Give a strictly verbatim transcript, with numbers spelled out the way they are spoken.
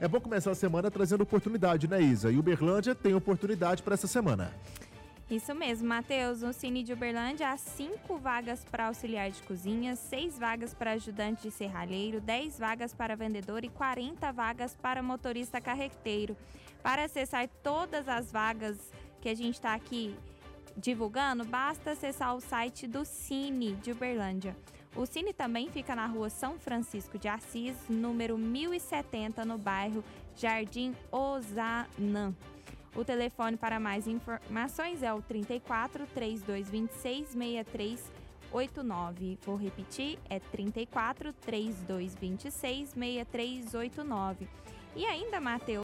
É bom começar a semana trazendo oportunidade, né, Isa? E Uberlândia tem oportunidade para essa semana. Isso mesmo, Matheus. No Cine de Uberlândia há cinco vagas para auxiliar de cozinha, seis vagas para ajudante de serralheiro, dez vagas para vendedor e quarenta vagas para motorista carreteiro. Para acessar todas as vagas que a gente está aqui divulgando, basta acessar o site do Cine de Uberlândia. O Cine também fica na rua São Francisco de Assis, número mil e setenta, no bairro Jardim Ozanam. O telefone para mais informações é o trinta e quatro, trinta e dois vinte e seis, sessenta e três oitenta e nove. Vou repetir, é trinta e quatro, trinta e dois vinte e seis, sessenta e três oitenta e nove. E ainda, Matheus,